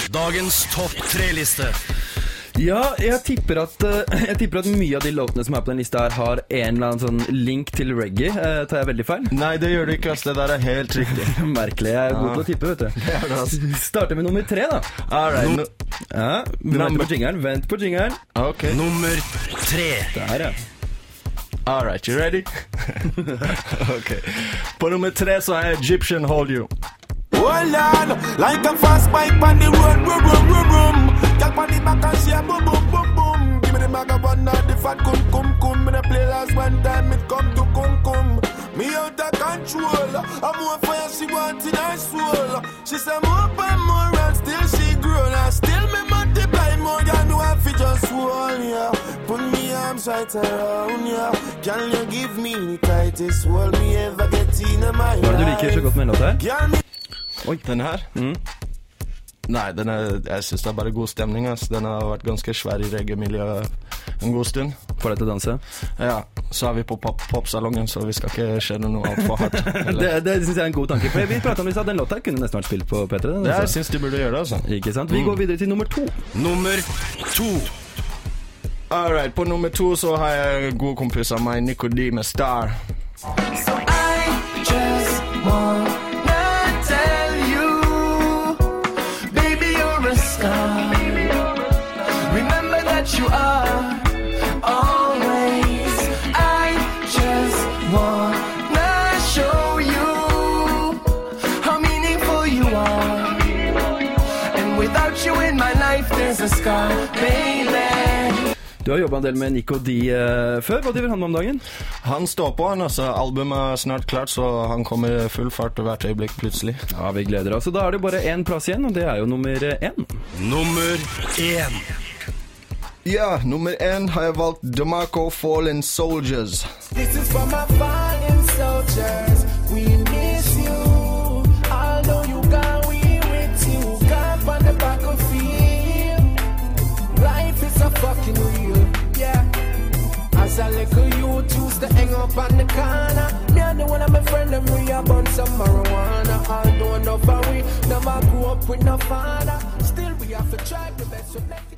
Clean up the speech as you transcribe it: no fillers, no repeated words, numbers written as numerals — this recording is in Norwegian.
Dagens topp 3-liste. Ja, jeg tipper at mye av de låtene som er på den lista her har en eller annen sånn link til reggae. Tar jeg veldig feil? Nei, det gjør du ikke, det der er helt riktig. Merkelig, jeg er god til å tippe, vet du. Det er det, altså. Starter med nummer 3 da. Alright. Vent på jingeren. Ok. Nummer 3. Der, ja. Alright, you ready? Ok. På nummer 3 så er Egyptian Hold You. Hold on, like a fast bike on the road, boom, boom, boom, boom. Girl on the back and she a boom, boom, boom, boom. Give me the maga one now, the fat cum, cum, cum. Me the play last one time, it come to cum, cum. Me out of control, I'm more fire she want in her soul. She say more and more and still she grown. And still me multiply more than do I fit just one, yeah. Put me arms right around, yeah. Can you give me the tightest hold me ever get in my life? Hva er det du liker så godt med en låt her? Oi, den her? Nei, jeg synes det er bare god stemning, altså. Den har vært ganske svær i reggae-miljøet en god stund. Får deg til å danse? Ja, så er vi på popsalongen, så vi skal ikke skjønne noe alt for hardt. Det synes jeg er en god tanke, for vi pratet om at den låta kunne nesten vært spilt på P3. Det jeg synes de burde gjøre det, altså. Ikke sant? Vi går videre til nummer 2. Nummer 2. Alright, på nummer 2 så har jeg god kompis av meg, Nico D med Star. So I just want remember that you are always. I just wanna show you how meaningful you are. And without you in my life there's a scar, baby. Du har jobbet en del med Nico D før. Hva driver han med om dagen? Han står på han, altså. Albumet er snart klart, så han kommer full fart hvert øyeblikk plutselig. Ja, vi gleder oss. Så da er det bare en plass igjen, og det er jo nummer 1. Nummer 1. Ja, nummer 1 har jeg valgt DeMarco Fallen Soldiers. This is for my fallen soldiers. We miss you. Although you gone, we with you. Camp on the battlefield. Life is a fucking real, yeah. As a little youth used to hang up on the corner. Me and the one of my friend them we a burn some marijuana. Although enough of we never grew up with no father. Still we have to try the best to make